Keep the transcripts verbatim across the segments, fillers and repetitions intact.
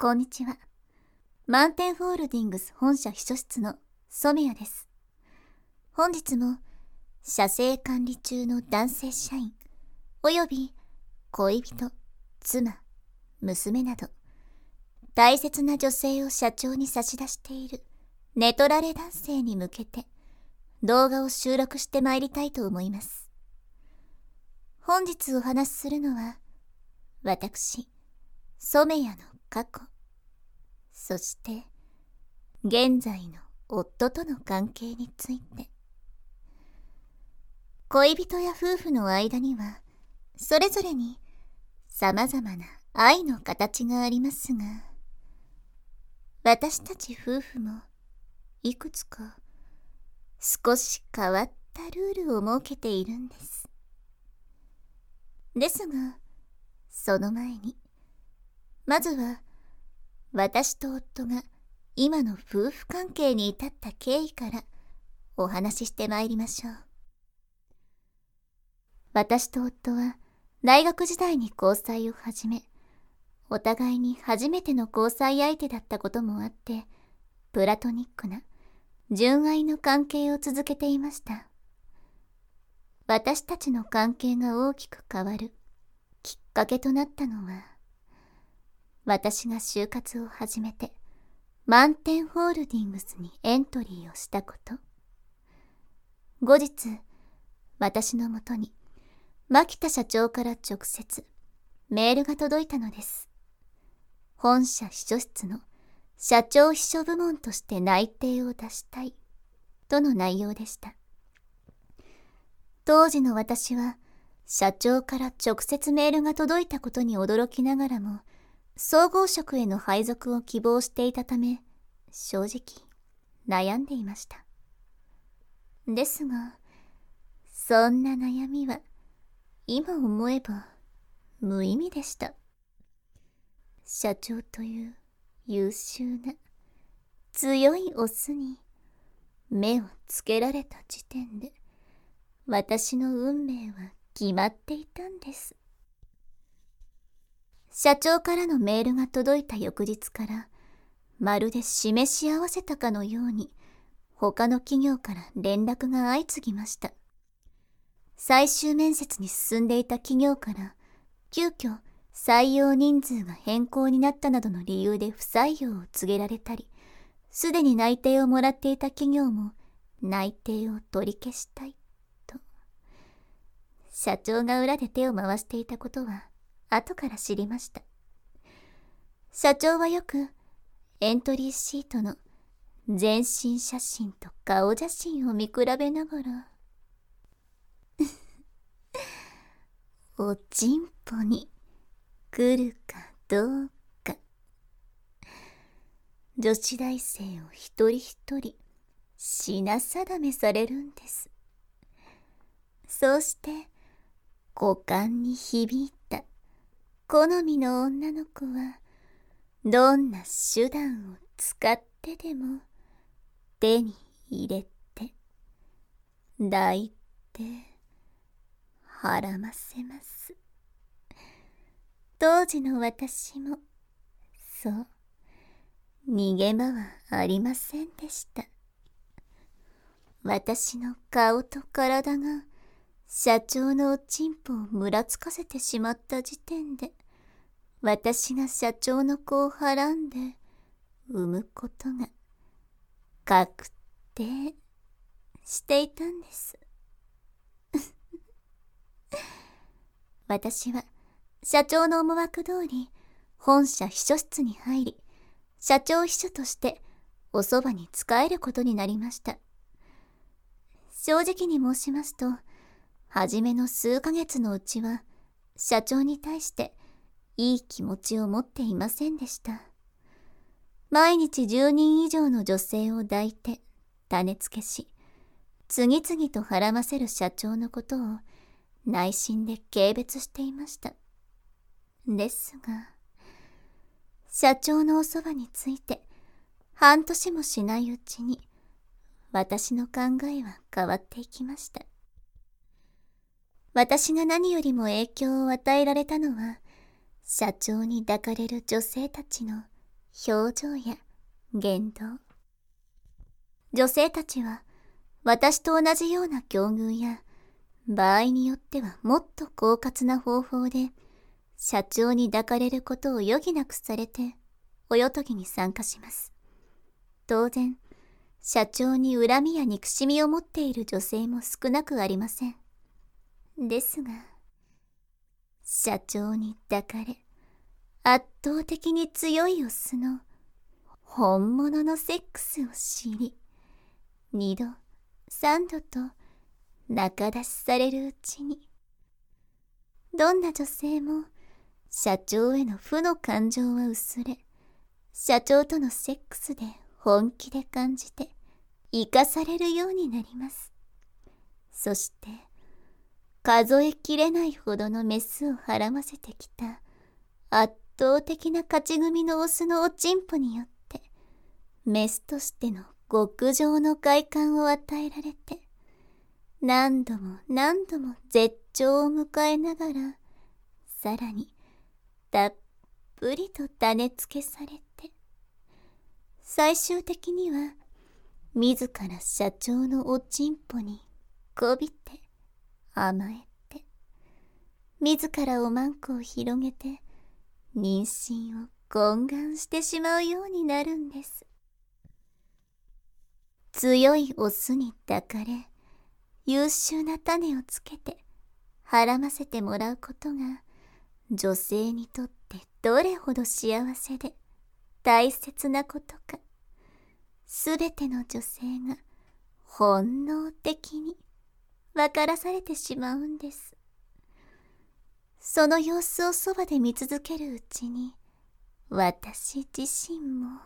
こんにちは。マウンテンホールディングス本社秘書室の染谷です。本日も社政管理中の男性社員および恋人、妻、娘など大切な女性を社長に差し出している寝取られ男性に向けて動画を収録してまいりたいと思います。本日お話しするのは私、染谷の過去、そして現在の夫との関係について。恋人や夫婦の間にはそれぞれに様々な愛の形がありますが、私たち夫婦もいくつか少し変わったルールを設けているんです。ですが、その前にまずは私と夫が今の夫婦関係に至った経緯からお話ししてまいりましょう。私と夫は大学時代に交際を始め、お互いに初めての交際相手だったこともあって、プラトニックな純愛の関係を続けていました。私たちの関係が大きく変わるきっかけとなったのは、私が就活を始めてマウンテンホールディングスにエントリーをしたこと。後日、私のもとに牧田社長から直接メールが届いたのです。本社秘書室の社長秘書部門として内定を出したいとの内容でした。当時の私は社長から直接メールが届いたことに驚きながらも、総合職への配属を希望していたため、正直悩んでいました。ですが、そんな悩みは今思えば無意味でした。社長という優秀な強いオスに目をつけられた時点で、私の運命は決まっていたんです。社長からのメールが届いた翌日から、まるで示し合わせたかのように他の企業から連絡が相次ぎました。最終面接に進んでいた企業から急遽採用人数が変更になったなどの理由で不採用を告げられたり、すでに内定をもらっていた企業も内定を取り消したいと。社長が裏で手を回していたことは後から知りました。社長はよくエントリーシートの全身写真と顔写真を見比べながらおちんぽに来るかどうか、女子大生を一人一人品定めされるんです。そうして五感に響いた好みの女の子は、どんな手段を使ってでも手に入れて抱いてはらませます。当時の私もそう逃げ場はありませんでした。私の顔と体が社長のおちんぽをむらつかせてしまった時点で、私が社長の子をはらんで産むことが確定していたんです。私は社長の思惑通り本社秘書室に入り、社長秘書としておそばに仕えることになりました。正直に申しますと、初めの数ヶ月のうちは社長に対していい気持ちを持っていませんでした。毎日じゅうにん以上の女性を抱いて種付けし、次々とはらませる社長のことを内心で軽蔑していました。ですが、社長のおそばについて半年もしないうちに、私の考えは変わっていきました。私が何よりも影響を与えられたのは、社長に抱かれる女性たちの表情や言動。女性たちは私と同じような境遇や、場合によってはもっと狡猾な方法で社長に抱かれることを余儀なくされておよとぎに参加します。当然、社長に恨みや憎しみを持っている女性も少なくありません。ですが、社長に抱かれ、圧倒的に強いオスの本物のセックスを知り、二度、三度と仲出しされるうちに、どんな女性も社長への負の感情は薄れ、社長とのセックスで本気で感じて生かされるようになります。そして数えきれないほどのメスをはらませてきた圧倒的な勝ち組のオスのおちんぽによってメスとしての極上の快感を与えられて、何度も何度も絶頂を迎えながら、さらにたっぷりと種付けされて、最終的には自ら社長のおちんぽにこびて甘えて、自らおまんこを広げて妊娠を懇願してしまうようになるんです。強いオスに抱かれ、優秀な種をつけてはらませてもらうことが女性にとってどれほど幸せで大切なことか、すべての女性が本能的に分からされてしまうんです。その様子をそばで見続けるうちに、私自身も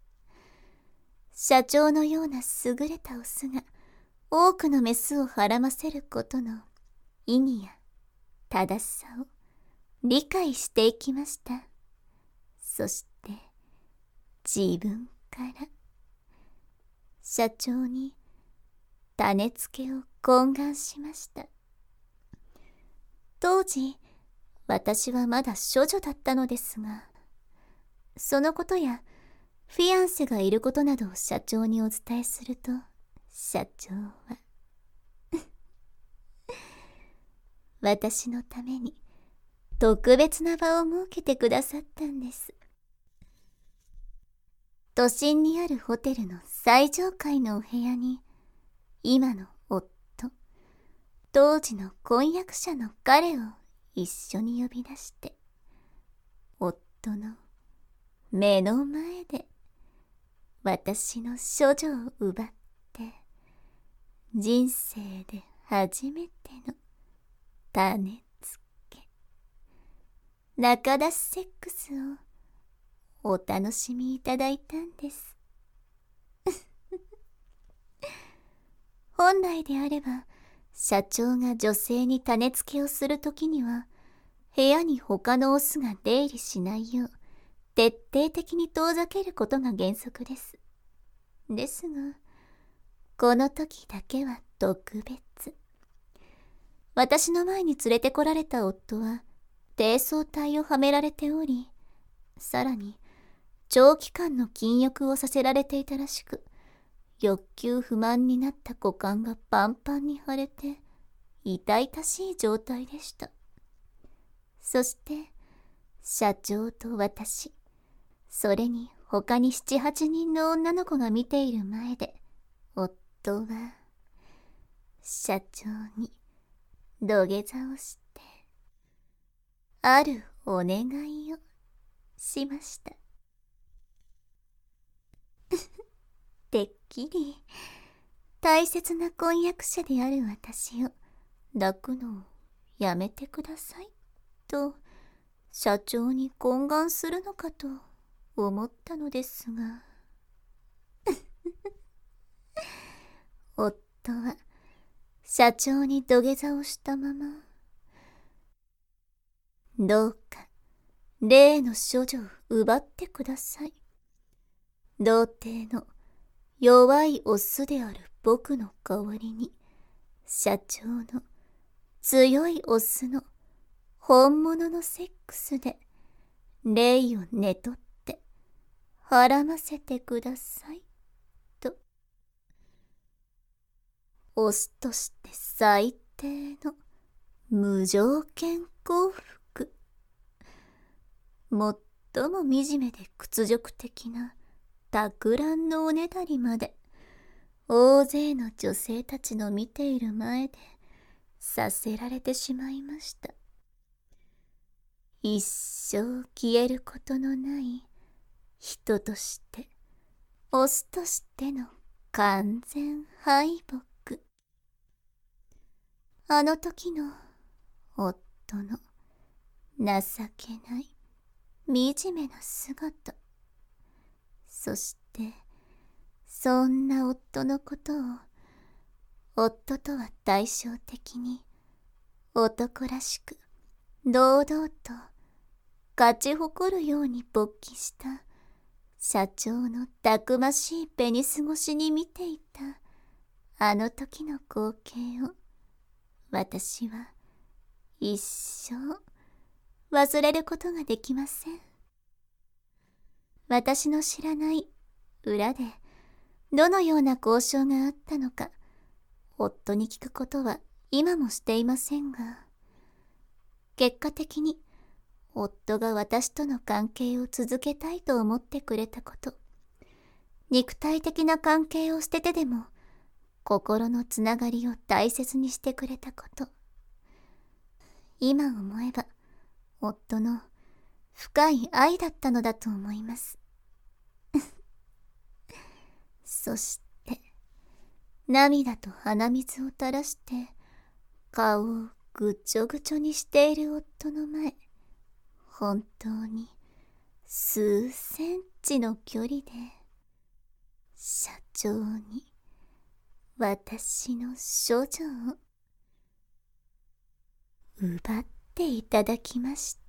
社長のような優れたオスが多くのメスをはらませることの意義や正しさを理解していきました。そして自分から社長に種付けを懇願しました。当時私はまだ処女だったのですが、そのことやフィアンセがいることなどを社長にお伝えすると、社長は私のために特別な場を設けてくださったんです。都心にあるホテルの最上階のお部屋に、今の夫、当時の婚約者の彼を一緒に呼び出して、夫の目の前で私の処女を奪って、人生で初めての種付け、仲出しセックスをお楽しみいただいたんです。本来であれば、社長が女性に種付けをするときには、部屋に他のオスが出入りしないよう、徹底的に遠ざけることが原則です。ですが、この時だけは特別。私の前に連れてこられた夫は、低層体をはめられており、さらに、長期間の禁欲をさせられていたらしく、欲求不満になった股間がパンパンに腫れて、痛々しい状態でした。そして、社長と私、それに他に七八人の女の子が見ている前で、夫は、社長に土下座をして、あるお願いをしました。てっきり、大切な婚約者である私を抱くのをやめてください、と、社長に懇願するのかと思ったのですが、夫は社長に土下座をしたまま、どうか例の処女を奪ってください。童貞の弱いオスである僕の代わりに、社長の強いオスの本物のセックスで霊を寝取ってはらませてください、と。オスとして最低の無条件降伏。最も惨めで屈辱的な托卵のおねだりまで、大勢の女性たちの見ている前でさせられてしまいました。一生消えることのない人として、オスとしての完全敗北。あの時の夫の情けない惨めな姿、そしてそんな夫のことを夫とは対照的に男らしく堂々と勝ち誇るように勃起した社長のたくましいペニス越しに見ていたあの時の光景を、私は一生忘れることができません。私の知らない裏でどのような交渉があったのか、夫に聞くことは今もしていませんが、結果的に夫が私との関係を続けたいと思ってくれたこと、肉体的な関係を捨ててでも心のつながりを大切にしてくれたこと、今思えば夫の深い愛だったのだと思います。そして涙と鼻水を垂らして顔をぐちょぐちょにしている夫の前、本当に数センチの距離で社長に私の処女を奪っていただきました。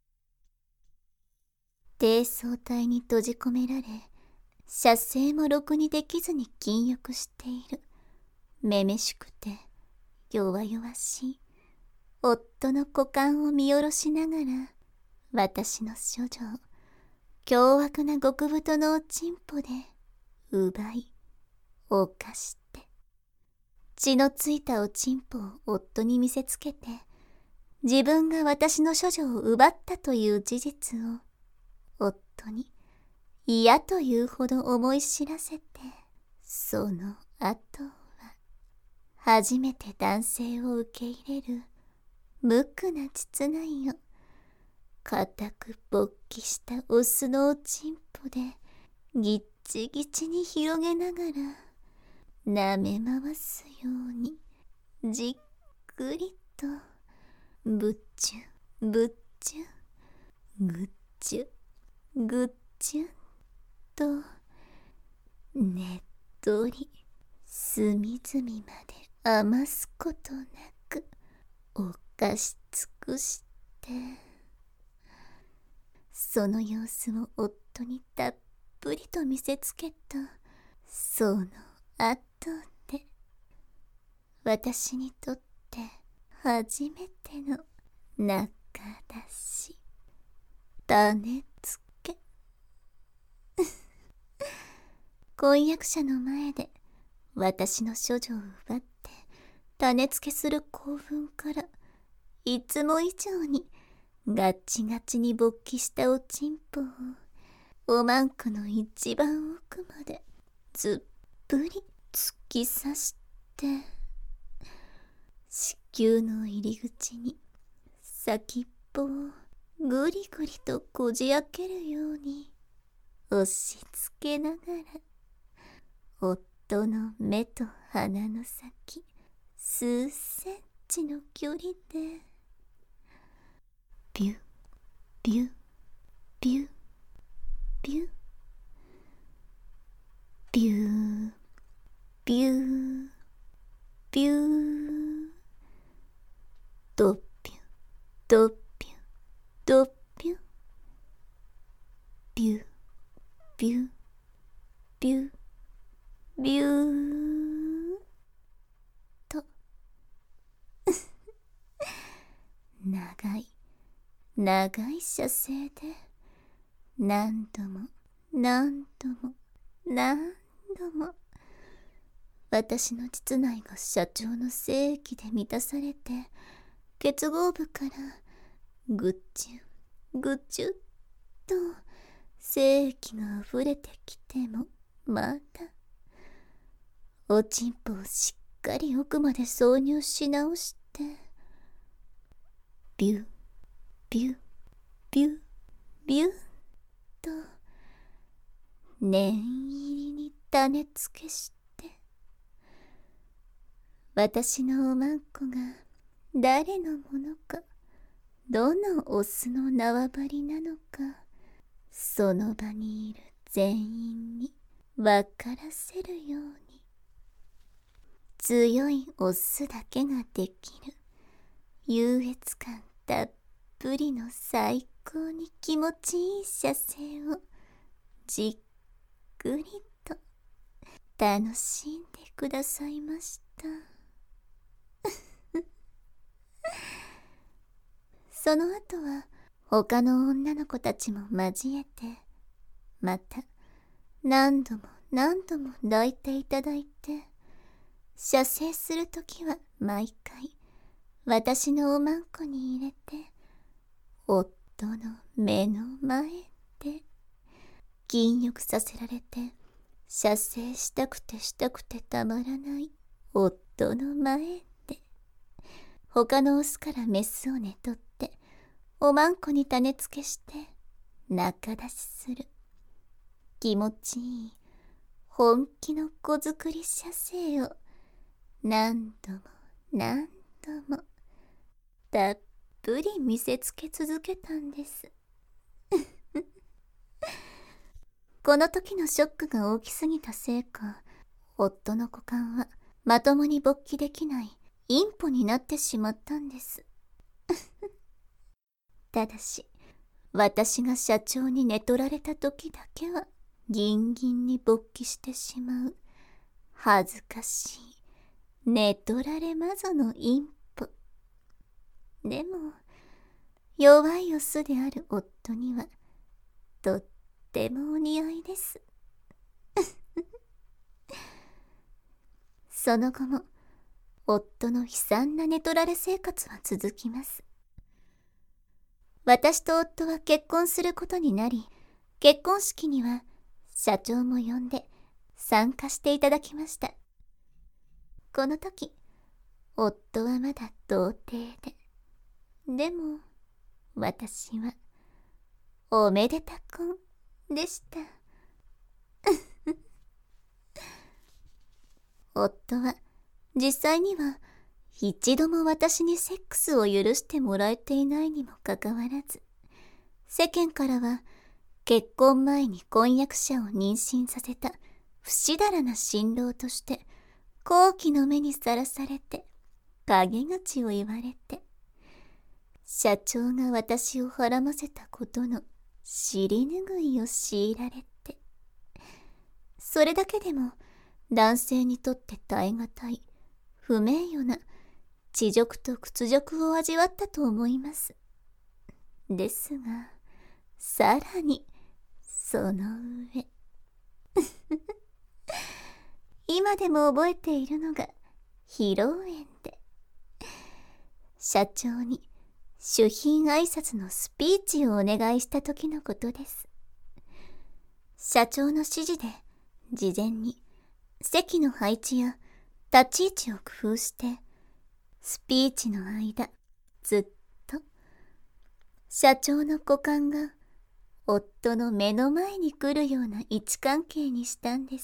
低層体に閉じ込められ、射精もろくにできずに禁欲しているめめしくて弱々しい夫の股間を見下ろしながら、私の処女を凶悪な極太のおちんぽで奪い犯して、血のついたおちんぽを夫に見せつけて、自分が私の処女を奪ったという事実を夫に嫌というほど思い知らせて、その後は初めて男性を受け入れる無垢な膣内を固く勃起したオスのおちんぽでぎっちぎちに広げながら舐め回すようにじっくりとぶっちゅぶっちゅぐっちゅぐっちゅとねっとり隅々まで余すことなく犯し尽くして、その様子を夫にたっぷりと見せつけたその後で、私にとって初めての仲出し種付け婚約者の前で私の処女を奪って種付けする興奮から、いつも以上にガッチガチに勃起したおちんぽをおまんこの一番奥までずっぷり突き刺して、子宮の入り口に先っぽをぐりぐりとこじ開けるように押し付けながら、夫の目と鼻の先数センチの距離でビュビュビュビュビュビュビュドッピュドッピュドッピュビュビュビュビューと長い長い射精で何度も何度も何度も私の膣内が社長の精液で満たされて、結合部からぐっちゅぐっちゅっと精液があふれてきても、またおちんぽをしっかり奥まで挿入し直して、ビュッビュッビュッビュッと念入りに種付けして、私のおまんこが誰のものか、どのオスの縄張りなのか、その場にいる全員に分からせるように、強いオスだけができる優越感たっぷりの最高に気持ちいい射精をじっくりと楽しんでくださいました。その後は他の女の子たちも交えて、また何度も何度も抱いていただいて、射精するときは毎回私のおまんこに入れて、夫の目の前で禁欲させられて、射精したくてしたくてたまらない夫の前で、他のオスからメスを寝取っておまんこに種付けして仲出しする気持ちいい本気の子作り射精を何度も何度もたっぷり見せつけ続けたんです。この時のショックが大きすぎたせいか、夫の股間はまともに勃起できないインポになってしまったんです。ただし、私が社長に寝取られた時だけはギンギンに勃起してしまう恥ずかしい寝取られマゾのインポ。でも弱いオスである夫にはとってもお似合いです。その後も夫の悲惨な寝取られ生活は続きます。私と夫は結婚することになり、結婚式には社長も呼んで参加していただきました。この時、夫はまだ童貞で、でも私はおめでた婚でした。夫は実際には一度も私にセックスを許してもらえていないにもかかわらず、世間からは結婚前に婚約者を妊娠させた不死だらな新郎として好奇の目にさらされて、陰口を言われて、社長が私をはらませたことの尻拭いを強いられて、それだけでも男性にとって耐え難い不名誉な恥辱と屈辱を味わったと思います。ですが、さらにその上今でも覚えているのが披露宴で、社長に主賓挨拶のスピーチをお願いした時のことです。社長の指示で事前に席の配置や立ち位置を工夫して、スピーチの間ずっと社長の股間が夫の目の前に来るような位置関係にしたんです。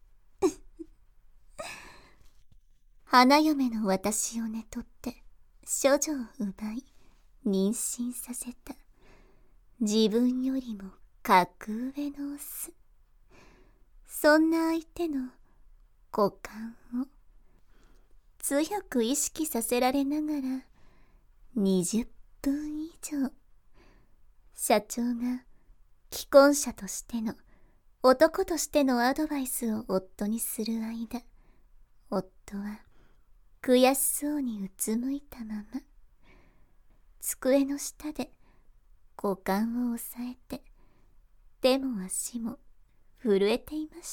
花嫁の私を寝取って処女を奪い妊娠させた自分よりも格上のオス、そんな相手の股間を強く意識させられながらにじゅっぷん以上、社長が既婚者としての男としてのアドバイスを夫にする間、夫は悔しそうにうつむいたまま机の下で股間を押さえて手も足も震えていました。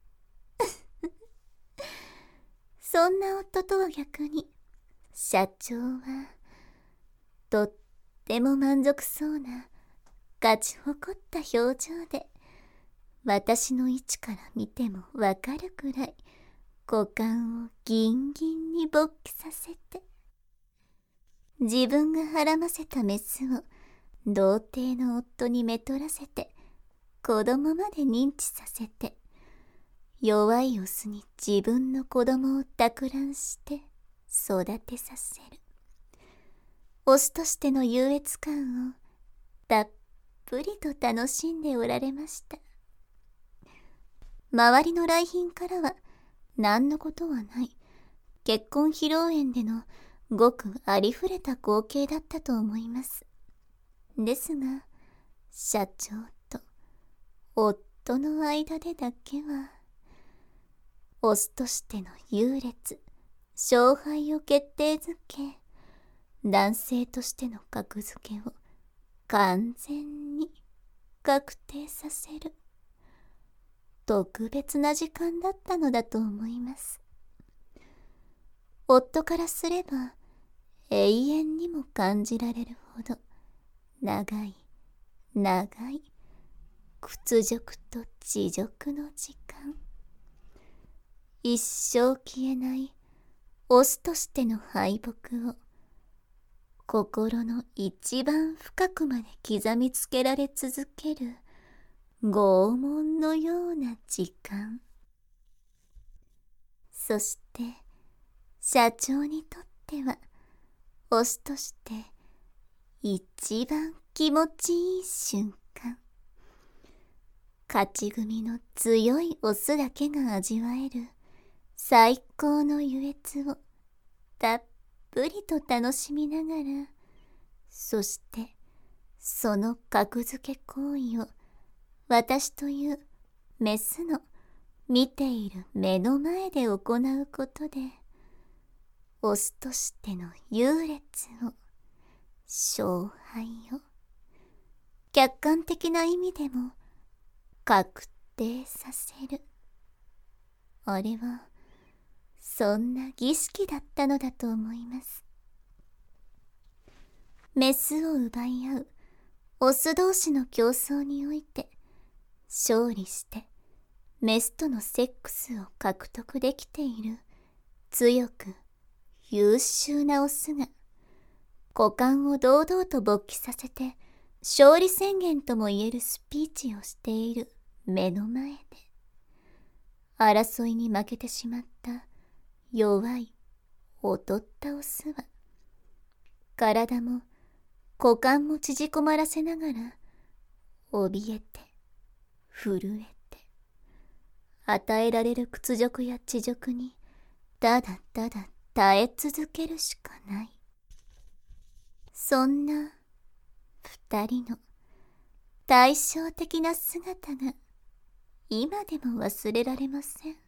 そんな夫とは逆に、社長は、とっても満足そうな、勝ち誇った表情で、私の位置から見てもわかるくらい、股間をギンギンに勃起させて、自分がはらませたメスを童貞の夫にめとらせて、子供まで認知させて、弱いオスに自分の子供を托卵して育てさせる。オスとしての優越感をたっぷりと楽しんでおられました。周りの来賓からは何のことはない、結婚披露宴でのごくありふれた光景だったと思います。ですが、社長と夫の間でだけは、オスとしての優劣、勝敗を決定づけ、男性としての格付けを完全に確定させる、特別な時間だったのだと思います。夫からすれば、永遠にも感じられるほど、長い、長い、屈辱と恥辱の時間。一生消えないオスとしての敗北を心の一番深くまで刻みつけられ続ける拷問のような時間。そして社長にとってはオスとして一番気持ちいい瞬間。勝ち組の強いオスだけが味わえる最高の優越をたっぷりと楽しみながら、そしてその格付け行為を私というメスの見ている目の前で行うことで、オスとしての優劣を、勝敗を客観的な意味でも確定させる。あれはそんな儀式だったのだと思います。メスを奪い合うオス同士の競争において、勝利してメスとのセックスを獲得できている強く優秀なオスが、股間を堂々と勃起させて勝利宣言ともいえるスピーチをしている目の前で、争いに負けてしまった弱い劣ったオスは、体も股間も縮こまらせながら、怯えて震えて、与えられる屈辱や恥辱にただただ耐え続けるしかない。そんな二人の対照的な姿が今でも忘れられません。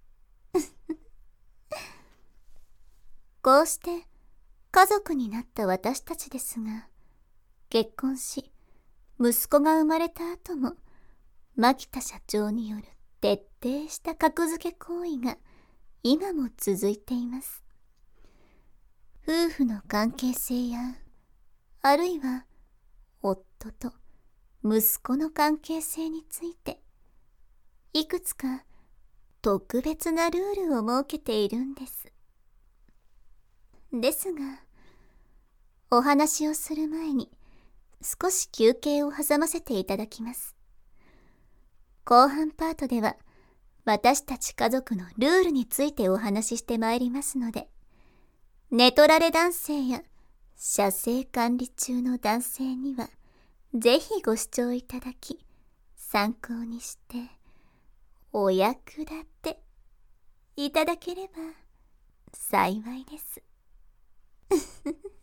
こうして家族になった私たちですが、結婚し息子が生まれた後も牧田社長による徹底した格付け行為が今も続いています。夫婦の関係性や、あるいは夫と息子の関係性について、いくつか特別なルールを設けているんです。ですが、お話をする前に少し休憩を挟ませていただきます。後半パートでは私たち家族のルールについてお話ししてまいりますので、寝取られ男性や射精管理中の男性にはぜひご視聴いただき、参考にしてお役立ていただければ幸いです。